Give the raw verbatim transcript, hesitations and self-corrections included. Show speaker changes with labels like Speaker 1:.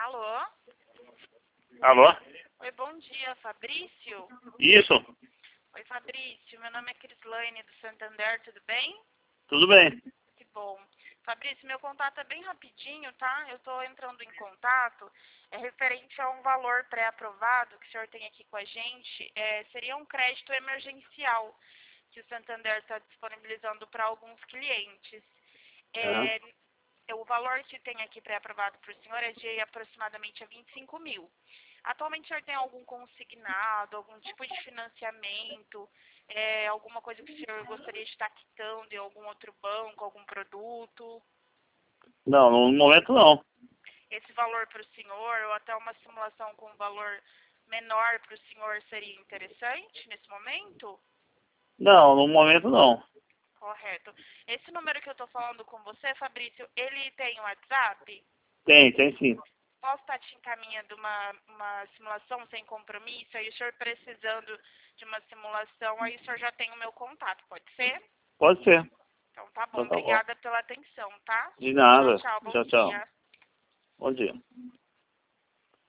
Speaker 1: Alô?
Speaker 2: Alô?
Speaker 1: Oi, bom dia, Fabrício?
Speaker 2: Isso,
Speaker 1: Oi, Fabrício, meu nome é Crislaine do Santander, tudo bem?
Speaker 2: tudo bem.
Speaker 1: Que bom. Fabrício, meu contato é bem rapidinho, tá? Eu estou entrando em contato, é referente a um valor pré-aprovado que o senhor tem aqui com a gente, é, seria um crédito emergencial que o Santander está disponibilizando para alguns clientes.
Speaker 2: É.
Speaker 1: É, o valor que tem aqui pré-aprovado para o senhor é de aproximadamente vinte e cinco mil. Atualmente o senhor tem algum consignado, algum tipo de financiamento, é, alguma coisa que o senhor gostaria de estar quitando em algum outro banco, algum produto?
Speaker 2: Não, no momento não.
Speaker 1: Esse valor para o senhor, ou até uma simulação com um valor menor para o senhor seria interessante nesse momento?
Speaker 2: Não, no momento não.
Speaker 1: Correto. Esse número que eu estou falando com você, Fabrício, ele tem o WhatsApp?
Speaker 2: Tem, tem sim.
Speaker 1: Posso estar te encaminhando uma, uma simulação sem compromisso? Aí o senhor precisando de uma simulação, aí o senhor já tem o meu contato, pode ser?
Speaker 2: Pode ser.
Speaker 1: Então tá bom,
Speaker 2: Então tá bom.
Speaker 1: obrigada pela atenção, tá?
Speaker 2: De
Speaker 1: Tchau,
Speaker 2: nada.
Speaker 1: tchau, bom
Speaker 2: Tchau, tchau.
Speaker 1: dia.
Speaker 2: Bom dia.